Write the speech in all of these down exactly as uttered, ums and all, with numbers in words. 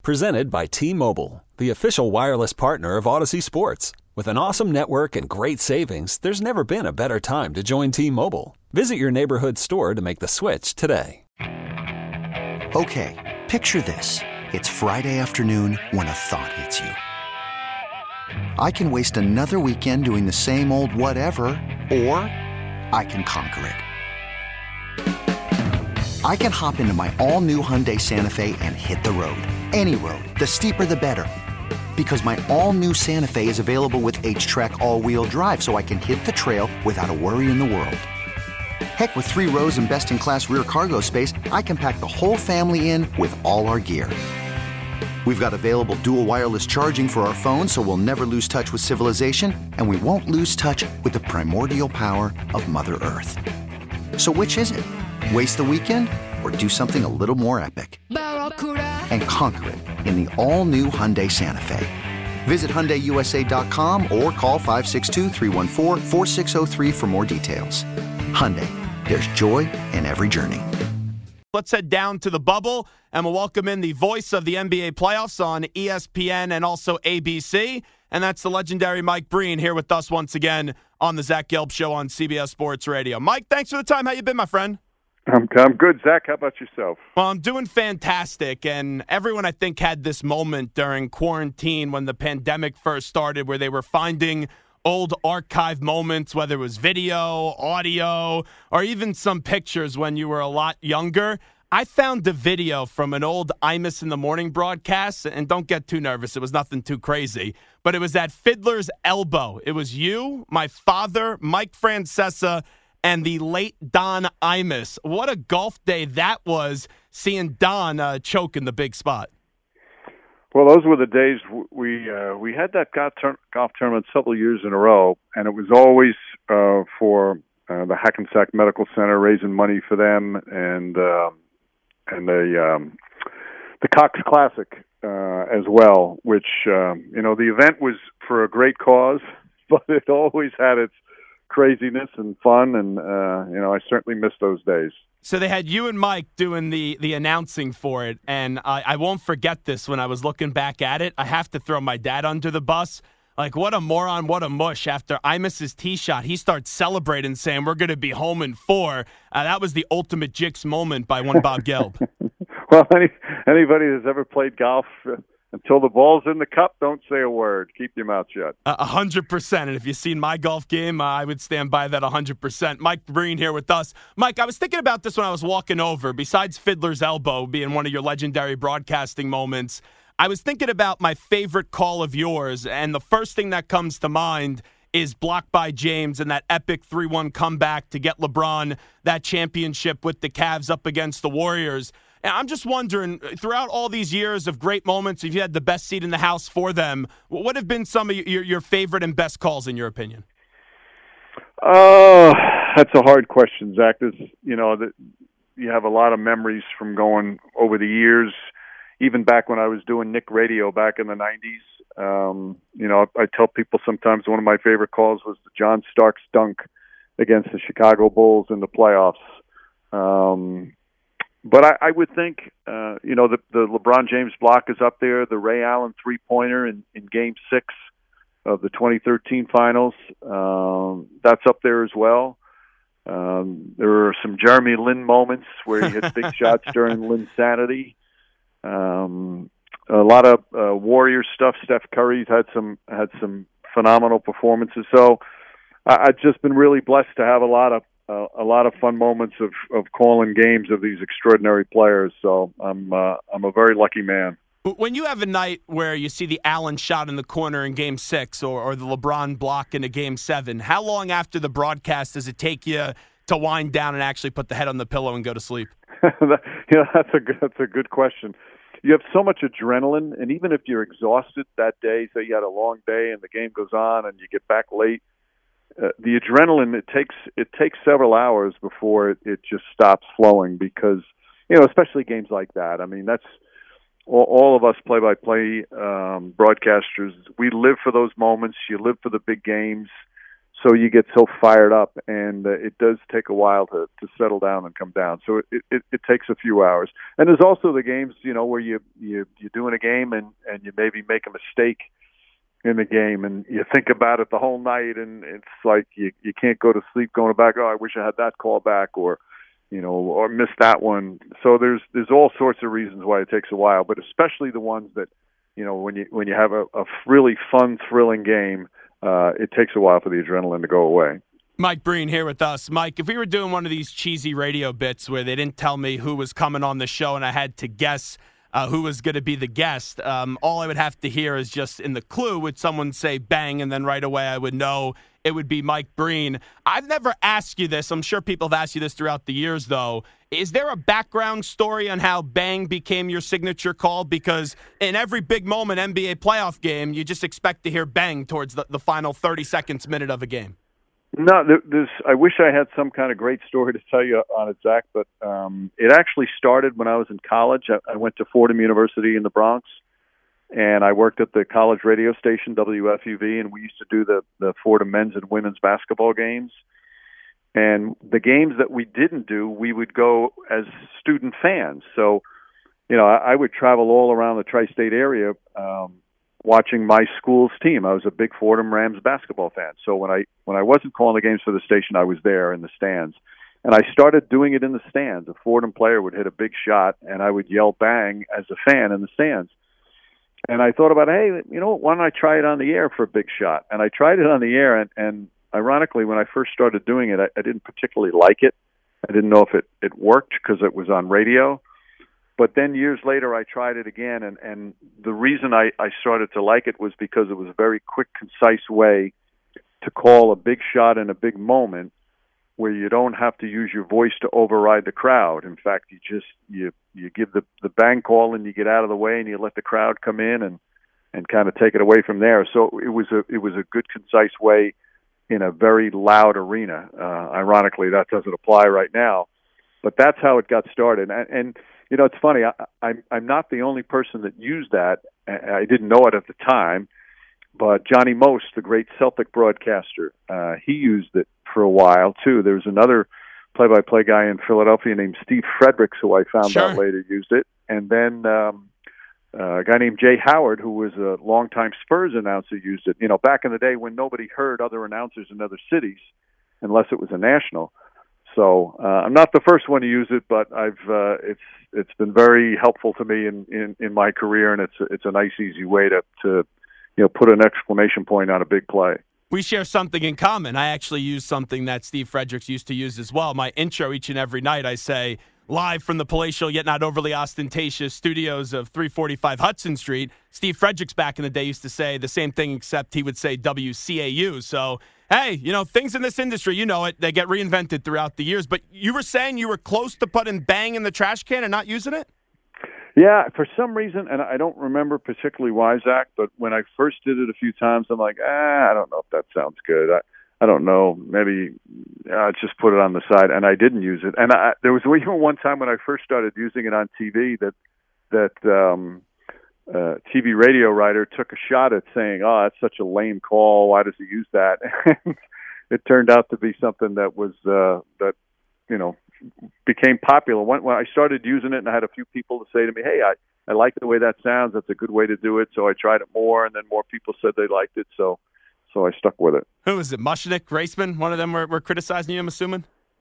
Presented by T-Mobile, the official wireless partner of Odyssey Sports. With an awesome network and great savings, there's never been a better time to join T-Mobile. Visit your neighborhood store to make the switch today. Okay, picture this. It's Friday afternoon when a thought hits you. I can waste another weekend doing the same old whatever, or I can conquer it. I can hop into my all-new Hyundai Santa Fe and hit the road. Any road. The steeper, the better. Because my all-new Santa Fe is available with H-Track all-wheel drive, so I can hit the trail without a worry in the world. Heck, with three rows and best-in-class rear cargo space, I can pack the whole family in with all our gear. We've got available dual wireless charging for our phones, so we'll never lose touch with civilization, and we won't lose touch with the primordial power of Mother Earth. So which is it? Waste the weekend or do something a little more epic? And conquer it in the all-new Hyundai Santa Fe. Visit Hyundai U S A dot com or call five six two, three one four, four six zero three for more details. Hyundai, there's joy in every journey. Let's head down to the bubble, and we'll welcome in the voice of the N B A playoffs on E S P N and also A B C, and that's the legendary Mike Breen here with us once again on the Zach Gelb Show on C B S Sports Radio. Mike, thanks for the time. How you been, my friend? I'm, I'm good, Zach. How about yourself? Well, I'm doing fantastic, and everyone, I think, had this moment during quarantine when the pandemic first started where they were finding old archive moments, whether it was video, audio, or even some pictures when you were a lot younger. I found a video from an old Imus in the Morning broadcast, and don't get too nervous. It was nothing too crazy, but it was at Fiddler's Elbow. It was you, my father, Mike Francesa, and the late Don Imus. What a golf day that was, seeing Don uh, choke in the big spot. Well, those were the days we uh, we had that golf, tur- golf tournament several years in a row, and it was always uh, for uh, the Hackensack Medical Center, raising money for them, and uh, and the um, the Cox Classic uh, as well. Which um, you know, the event was for a great cause, but it always had its craziness and fun, and uh, you know, I certainly miss those days. So they had you and Mike doing the, the announcing for it, and I, I won't forget this when I was looking back at it. I have to throw my dad under the bus. Like, what a moron, what a mush. After Imus's tee shot, he starts celebrating, saying, we're going to be home in four. Uh, that was the ultimate Jicks moment by one Bob Gelb. Well, any, anybody that's ever played golf, uh, until the ball's in the cup, don't say a word. Keep your mouth shut. A hundred percent. And if you've seen my golf game, uh, I would stand by that a hundred percent. Mike Breen here with us. Mike, I was thinking about this when I was walking over. Besides Fiddler's Elbow being one of your legendary broadcasting moments, I was thinking about my favorite call of yours. And the first thing that comes to mind is blocked by James and that epic three one comeback to get LeBron that championship with the Cavs up against the Warriors. And I'm just wondering, throughout all these years of great moments, if you had the best seat in the house for them, what have been some of your, your favorite and best calls, in your opinion? Oh, that's a hard question, Zach. There's, you know, the, you have a lot of memories from going over the years, even back when I was doing Nick Radio back in the nineties. Um, you know, I, I tell people sometimes one of my favorite calls was the John Starks dunk against the Chicago Bulls in the playoffs. Um But I, I would think, uh, you know, the, the LeBron James block is up there. The Ray Allen three-pointer in, in Game Six of the twenty thirteen Finals, um, that's up there as well. Um, there were some Jeremy Lin moments where he hit big shots during Linsanity. Um, a lot of uh, Warrior stuff. Steph Curry's had some had some phenomenal performances. So I, I've just been really blessed to have a lot of. Uh, a lot of fun moments of, of calling games of these extraordinary players. So I'm uh, I'm a very lucky man. When you have a night where you see the Allen shot in the corner in Game Six or, or the LeBron block in a Game Seven, how long after the broadcast does it take you to wind down and actually put the head on the pillow and go to sleep? you know, that's a good, that's a good question. You have so much adrenaline, and even if you're exhausted that day, say you had a long day and the game goes on and you get back late. Uh, the adrenaline, it takes it takes several hours before it, it just stops flowing because, you know, especially games like that. I mean, that's all, all of us play-by-play um, broadcasters. We live for those moments. You live for the big games. so you get so fired up, and uh, it does take a while to, to settle down and come down. So it, it, it takes a few hours. And there's also the games, you know, where you, you, you're doing a game and, and you maybe make a mistake in the game, and you think about it the whole night, and it's like you, you can't go to sleep going back, oh, I wish I had that call back, or, you know, or missed that one. So there's there's all sorts of reasons why it takes a while, but especially the ones that, you know, when you when you have a, a really fun, thrilling game, uh, it takes a while for the adrenaline to go away. Mike Breen here with us. Mike, if we were doing one of these cheesy radio bits where they didn't tell me who was coming on the show and I had to guess uh, who was going to be the guest, um, all I would have to hear is just in the clue would someone say bang, and then right away I would know it would be Mike Breen. I've never asked you this. I'm sure people have asked you this throughout the years, though. Is there a background story on how bang became your signature call? Because in every big moment N B A playoff game, you just expect to hear bang towards the, the final thirty seconds, minute of a game. No, there's. I wish I had some kind of great story to tell you on it, Zach, but um, it actually started when I was in college. I, I went to Fordham University in the Bronx, and I worked at the college radio station, W F U V, and we used to do the, the Fordham men's and women's basketball games. And the games that we didn't do, we would go as student fans. So, you know, I, I would travel all around the tri-state area um, watching my school's team. I was a big Fordham Rams basketball fan. So when I when I wasn't calling the games for the station, I was there in the stands. And I started doing it in the stands. A Fordham player would hit a big shot, and I would yell bang as a fan in the stands. And I thought about, hey, you know, why don't I try it on the air for a big shot? And I tried it on the air, and, and ironically, when I first started doing it, I, I didn't particularly like it. I didn't know if it, it worked because it was on radio. But then years later, I tried it again, and, and the reason I, I started to like it was because it was a very quick, concise way to call a big shot in a big moment where you don't have to use your voice to override the crowd. In fact, you just you you give the, the bang call and you get out of the way and you let the crowd come in and, and kind of take it away from there. So it was a it was a good, concise way in a very loud arena. Uh, ironically, that doesn't apply right now, but that's how it got started. And, and you know, it's funny. I, I'm I'm not the only person that used that. I didn't know it at the time, but Johnny Most, the great Celtic broadcaster, uh, he used it for a while too. There was another play-by-play guy in Philadelphia named Steve Fredericks, who I found Sure. out later used it, and then um, uh, a guy named Jay Howard, who was a longtime Spurs announcer, used it. You know, back in the day when nobody heard other announcers in other cities, unless it was a national. So uh, I'm not the first one to use it, but I've uh, it's it's been very helpful to me in, in, in my career, and it's a, it's a nice, easy way to to you know put an exclamation point on a big play. We share something in common. I actually use something that Steve Fredericks used to use as well. My intro each and every night, I say, live from the palatial yet not overly ostentatious studios of three forty-five Hudson Street. Steve Fredericks back in the day used to say the same thing, except he would say W C A U. So, hey, you know, things in this industry, you know it, they get reinvented throughout the years. But you were saying you were close to putting bang in the trash can and not using it? Yeah, for some reason, and I don't remember particularly why, Zach, but when I first did it a few times, I'm like, ah, I don't know if that sounds good. I, I don't know. Maybe uh, just put it on the side, and I didn't use it. And I, there was even one time when I first started using it on T V that that um, uh, T V radio writer took a shot at saying, "Oh, that's such a lame call. Why does he use that?" And it turned out to be something that was uh, that you know became popular. When, when I started using it, and I had a few people to say to me, "Hey, I I like the way that sounds. That's a good way to do it." So I tried it more, and then more people said they liked it. So. So I stuck with it. Who was it? Mushnick, Graceman? One of them were, were criticizing you, I'm assuming?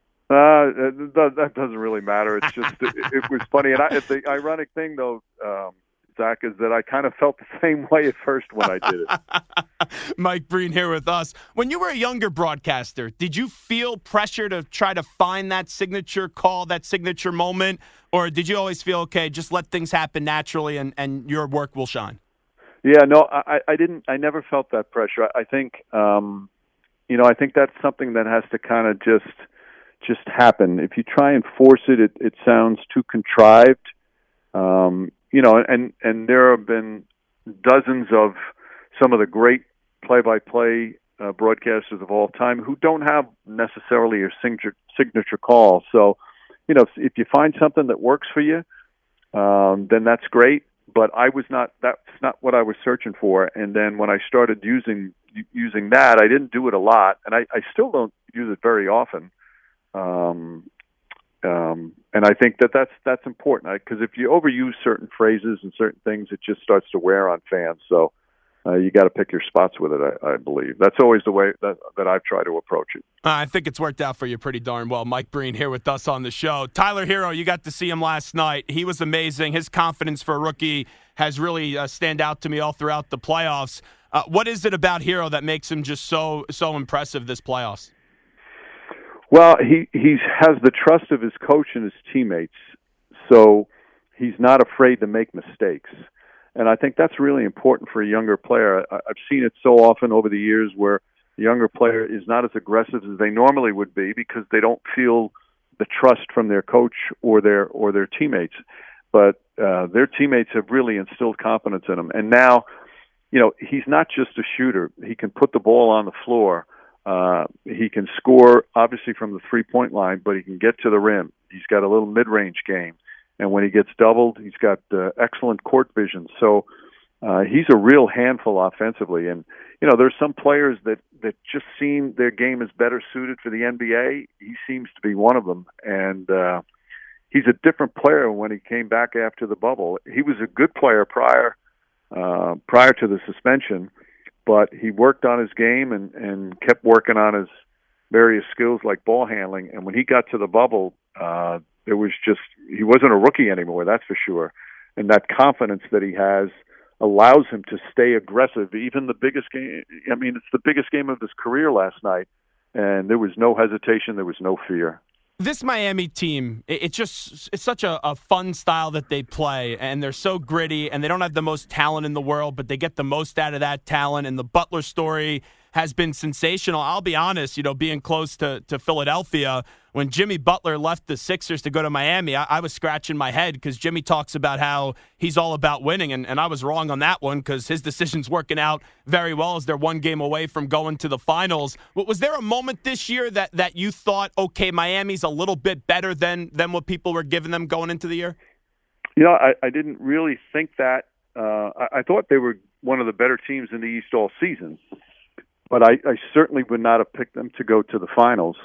Uh, that, that doesn't really matter. It's just, it, it was funny. And I, the ironic thing, though, um, Zach, is that I kind of felt the same way at first when I did it. Mike Breen here with us. When you were a younger broadcaster, did you feel pressure to try to find that signature call, that signature moment? Or did you always feel, okay, just let things happen naturally and, and your work will shine? Yeah, no, I, I didn't. I never felt that pressure. I, I think, um, you know, I think that's something that has to kind of just just happen. If you try and force it, it, it sounds too contrived. Um, you know, and and there have been dozens of some of the great play-by-play uh, broadcasters of all time who don't have necessarily a signature signature call. So, you know, if, if you find something that works for you, um, then that's great. but I was not. That's not what I was searching for. And then when I started using using that, I didn't do it a lot, and I, I still don't use it very often. Um, um, and I think that that's that's important because if you overuse certain phrases and certain things, it just starts to wear on fans. So. Uh, you got to pick your spots with it, I, I believe. That's always the way that, that I've tried to approach it. Uh, I think it's worked out for you pretty darn well. Mike Breen here with us on the show. Tyler Herro, you got to see him last night. He was amazing. His confidence for a rookie has really uh, stand out to me all throughout the playoffs. Uh, what is it about Herro that makes him just so so impressive this playoffs? Well, he he has the trust of his coach and his teammates, so he's not afraid to make mistakes. And I think that's really important for a younger player. I've seen it so often over the years where the younger player is not as aggressive as they normally would be because they don't feel the trust from their coach or their or their teammates. But uh, their teammates have really instilled confidence in him. And now, you know, he's not just a shooter. He can put the ball on the floor. Uh, he can score, obviously, from the three-point line, but he can get to the rim. He's got a little mid-range game. And when he gets doubled, he's got uh, excellent court vision. So uh, he's a real handful offensively. And, you know, there's some players that, that just seem their game is better suited for the N B A. He seems to be one of them. And uh, he's a different player when he came back after the bubble. He was a good player prior uh, prior to the suspension, but he worked on his game and, and kept working on his various skills like ball handling. And when he got to the bubble, uh, it was just, he wasn't a rookie anymore, that's for sure. And that confidence that he has allows him to stay aggressive. Even the biggest game, I mean, it's the biggest game of his career last night, and there was no hesitation, there was no fear. This Miami team, it's just it's such a, a fun style that they play, and they're so gritty, and they don't have the most talent in the world, but they get the most out of that talent, and the Butler story has been sensational. I'll be honest, you know, being close to, to Philadelphia, when Jimmy Butler left the Sixers to go to Miami, I, I was scratching my head because Jimmy talks about how he's all about winning, and, and I was wrong on that one because his decision's working out very well as they're one game away from going to the finals. Was there a moment this year that, that you thought, okay, Miami's a little bit better than, than what people were giving them going into the year? You know, I, I didn't really think that. Uh, I, I thought they were one of the better teams in the East all season. But I, I certainly would not have picked them to go to the finals,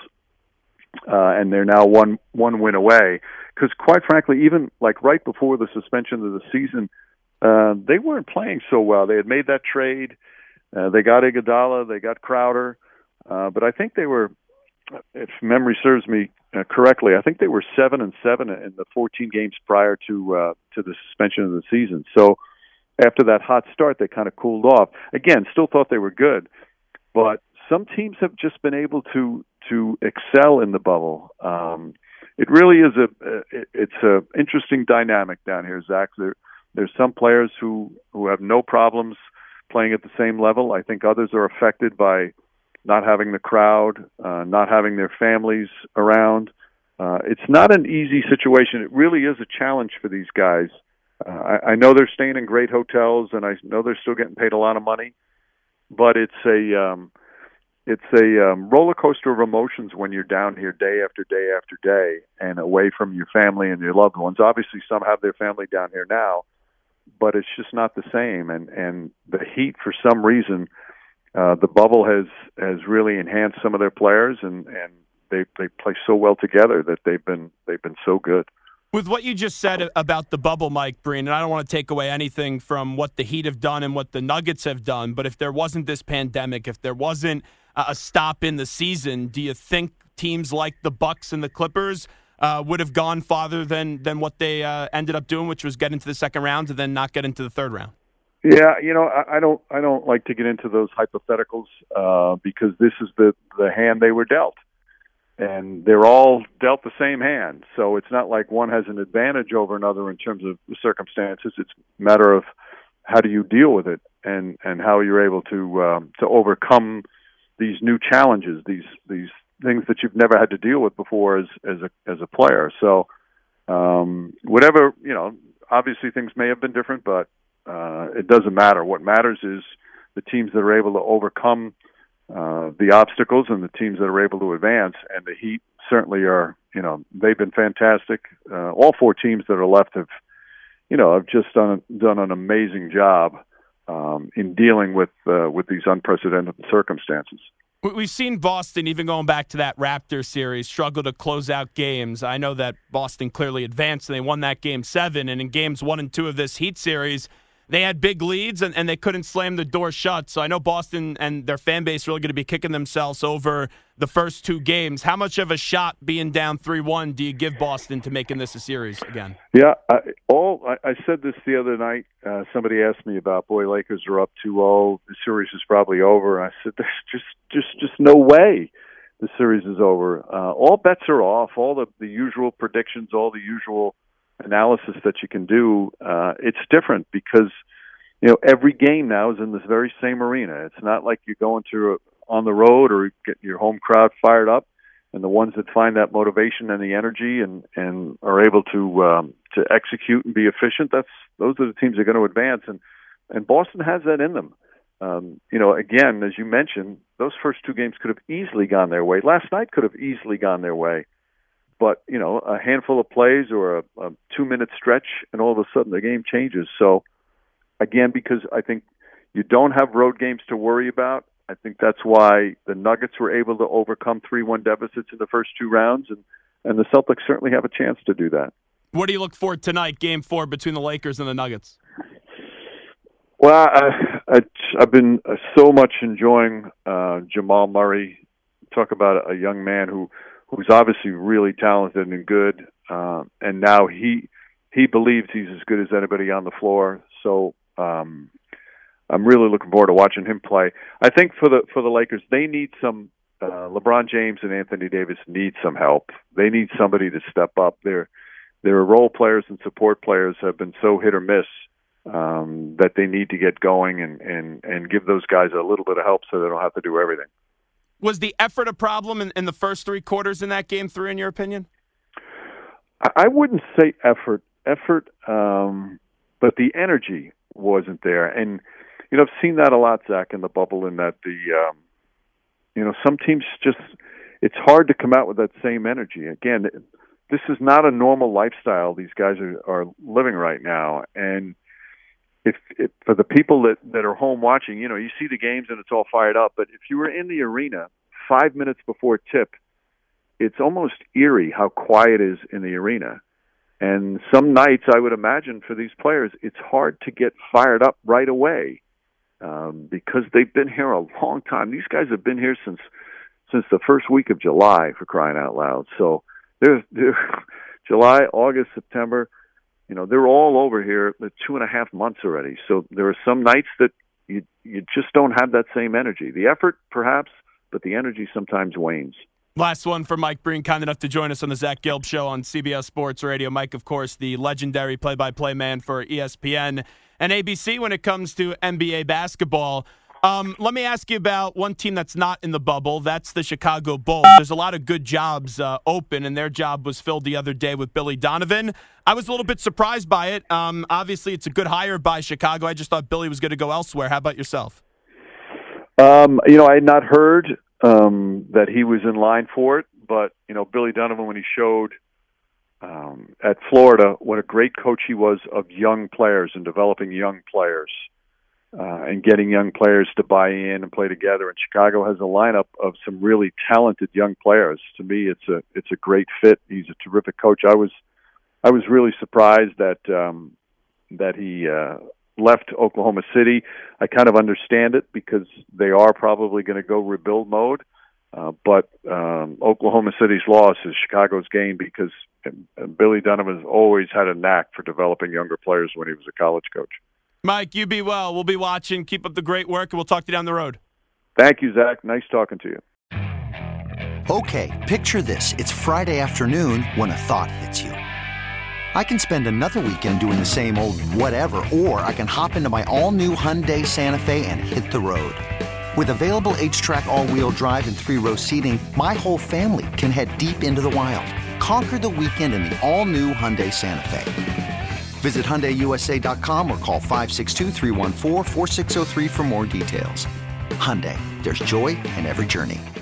uh, and they're now one one win away. Because quite frankly, even like right before the suspension of the season, uh, they weren't playing so well. They had made that trade. Uh, they got Iguodala. They got Crowder. Uh, but I think they were, if memory serves me uh, correctly, I think they were seven and seven in the fourteen games prior to uh, to the suspension of the season. So after that hot start, they kind of cooled off. Again, still thought they were good. But some teams have just been able to to excel in the bubble. Um, it really is a it's a interesting dynamic down here, Zach. There, there's some players who, who have no problems playing at the same level. I think others are affected by not having the crowd, uh, not having their families around. Uh, it's not an easy situation. It really is a challenge for these guys. Uh, I, I know they're staying in great hotels, and I know they're still getting paid a lot of money. But it's a um, it's a um, roller coaster of emotions when you're down here day after day after day and away from your family and your loved ones. Obviously, some have their family down here now, but it's just not the same. And, and the heat, for some reason, uh, the bubble has, has really enhanced some of their players, and, and they they play so well together that they've been they've been so good. With what you just said about the bubble, Mike Breen, and I don't want to take away anything from what the Heat have done and what the Nuggets have done, but if there wasn't this pandemic, if there wasn't a stop in the season, do you think teams like the Bucks and the Clippers uh, would have gone farther than than what they uh, ended up doing, which was get into the second round and then not get into the third round? Yeah, you know, I, I don't I don't like to get into those hypotheticals uh, because this is the, the hand they were dealt. And they're all dealt the same hand. So it's not like one has an advantage over another in terms of the circumstances. It's a matter of how do you deal with it and, and how you're able to um, to overcome these new challenges, these these things that you've never had to deal with before as as a as a player. So um, whatever, you know, obviously things may have been different, but uh, it doesn't matter. What matters is the teams that are able to overcome Uh, the obstacles and the teams that are able to advance, and the Heat certainly are, you know, they've been fantastic. Uh, all four teams that are left have, you know, have just done done an amazing job um, in dealing with uh, with these unprecedented circumstances. We've seen Boston, even going back to that Raptors series, struggle to close out games. I know that Boston clearly advanced, and they won that game seven. And in games one and two of this Heat series, they had big leads, and, and they couldn't slam the door shut. So I know Boston and their fan base are really going to be kicking themselves over the first two games. How much of a shot being down three one do you give Boston to making this a series again? Yeah, I, all I, I said this the other night. Uh, somebody asked me about, boy, Lakers are up two oh. The series is probably over. And I said, there's just, just, just no way the series is over. Uh, all bets are off. All the, the usual predictions, all the usual analysis that you can do. Uh, it's different because, you know, every game now is in this very same arena. It's not like you're going to a, on the road or get your home crowd fired up, and the ones that find that motivation and the energy and, and are able to um, to execute and be efficient, that's those are the teams that are going to advance. And, and Boston has that in them. Um, you know, again, as you mentioned, those first two games could have easily gone their way. Last night could have easily gone their way. But, you know, a handful of plays or a, a two-minute stretch, and all of a sudden the game changes. So, again, because I think you don't have road games to worry about, I think that's why the Nuggets were able to overcome three one deficits in the first two rounds, and, and the Celtics certainly have a chance to do that. What do you look for tonight, game four, between the Lakers and the Nuggets? Well, I, I, I've been so much enjoying uh, Jamal Murray. Talk about a young man who – who's obviously really talented and good, uh, and now he he believes he's as good as anybody on the floor. So um, I'm really looking forward to watching him play. I think for the for the Lakers, they need some. Uh, LeBron James and Anthony Davis need some help. They need somebody to step up. Their their role players and support players have been so hit or miss um, that they need to get going and, and, and give those guys a little bit of help so they don't have to do everything. Was the effort a problem in, in the first three quarters in that game three, in your opinion? I wouldn't say effort, effort, um, but the energy wasn't there. And, you know, I've seen that a lot, Zach, in the bubble, in that the, um, you know, some teams just, it's hard to come out with that same energy. Again, this is not a normal lifestyle these guys are, are living right now. And if, if for the people that, that are home watching, you know, you see the games and it's all fired up. But if you were in the arena five minutes before tip, it's almost eerie how quiet it is in the arena. And some nights, I would imagine, for these players, it's hard to get fired up right away um, because they've been here a long time. These guys have been here since since the first week of July, for crying out loud. So they're, they're July, August, September, you know, they're all over here for two and a half months already. So there are some nights that you you just don't have that same energy. The effort, perhaps, but the energy sometimes wanes. Last one for Mike Breen, kind enough to join us on the Zach Gelb Show on C B S Sports Radio. Mike, of course, the legendary play-by-play man for E S P N and A B C when it comes to N B A basketball. Um, let me ask you about one team that's not in the bubble. That's the Chicago Bulls. There's a lot of good jobs uh, open, and their job was filled the other day with Billy Donovan. I was a little bit surprised by it. Um, obviously, it's a good hire by Chicago. I just thought Billy was going to go elsewhere. How about yourself? Um, you know, I had not heard um, that he was in line for it, but, you know, Billy Donovan, when he showed um, at Florida what a great coach he was of young players and developing young players, Uh, and getting young players to buy in and play together. And Chicago has a lineup of some really talented young players. To me, it's a it's a great fit. He's a terrific coach. I was I was really surprised that um, that he uh, left Oklahoma City. I kind of understand it because they are probably going to go rebuild mode. Uh, but um, Oklahoma City's loss is Chicago's gain because Billy Donovan has always had a knack for developing younger players when he was a college coach. Mike, you be well. We'll be watching. Keep up the great work, and we'll talk to you down the road. Thank you, Zach. Nice talking to you. Okay, picture this. It's Friday afternoon when a thought hits you. I can spend another weekend doing the same old whatever, or I can hop into my all-new Hyundai Santa Fe and hit the road. With available H-Track all-wheel drive and three-row seating, my whole family can head deep into the wild. Conquer the weekend in the all-new Hyundai Santa Fe. Visit Hyundai U S A dot com or call five six two, three one four, four six zero three for more details. Hyundai, there's joy in every journey.